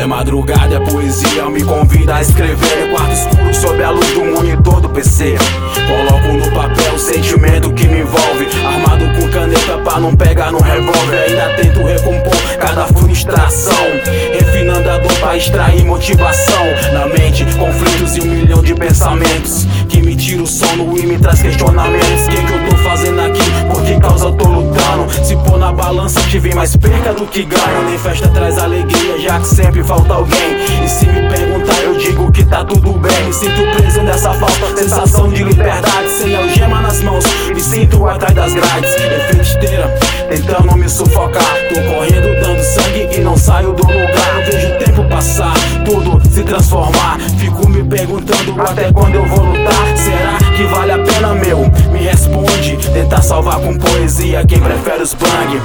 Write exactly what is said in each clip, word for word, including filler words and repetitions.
É madrugada, é poesia, me convida a escrever. No quarto escuro, sob a luz do monitor do P C, coloco no papel o sentimento que me envolve, armado com caneta pra não pegar no revólver. Ainda tento recompor cada frustração, refinando a dor pra extrair motivação. Na mente, conflitos e um milhão de pensamentos que me tira o sono e me traz questionamentos. O que que eu tô fazendo aqui? Por que causa eu tô lutando? Se pôr na balança tive mais perca do que ganho. Nem festa traz alegria, já que sempre falta alguém. E se me perguntar eu digo que tá tudo bem. Me sinto preso nessa falta, sensação de liberdade, sem algema nas mãos, me sinto atrás das grades. Efeito esteira, tentando me sufocar. Tô correndo dando sangue e não saio do lugar. Eu vejo o tempo passar, tudo se transformar. Fico me perguntando até quando eu vou lutar. Será que vale a pena, meu? Me responde. Tentar salvar com poesia quem prefere os bang.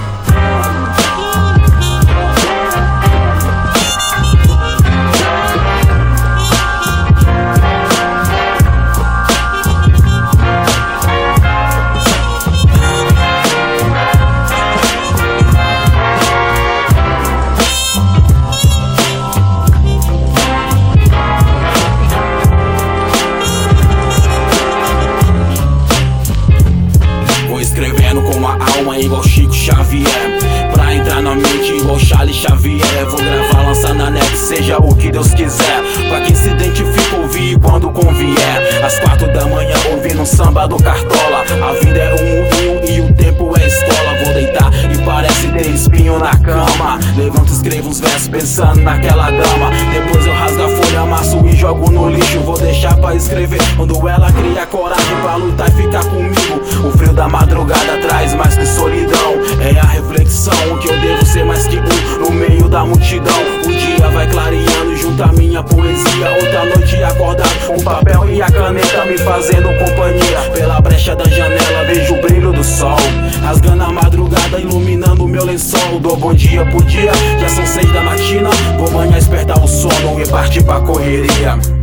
Escrevendo com a alma igual Chico Xavier, pra entrar na mente igual Charles Xavier. Vou gravar, lançar na net, seja o que Deus quiser. Pra quem se identifica, ouvir quando convier. Às quatro da manhã ouvindo um samba do Cartola. A vida é um rio e o tempo é escola. Vou deitar e parece ter espinho na cama. Levanto, escrevo uns versos pensando naquela dama. Depois eu rasgo a folha, amasso e jogo no lixo. Vou deixar pra escrever quando ela cria coragem pra lutar e ficar comigo. O frio da madrugada traz mais que solidão. É a reflexão que eu devo ser mais que um no meio da multidão. O dia vai clareando junto à minha poesia. Outra noite acordado com o papel e a caneta me fazendo companhia. Pela brecha da janela vejo o brilho do sol, rasgando a madrugada, iluminando o meu lençol. Dou bom dia por dia, já são seis da matina. Vou manhã despertar o sono e partir pra correria.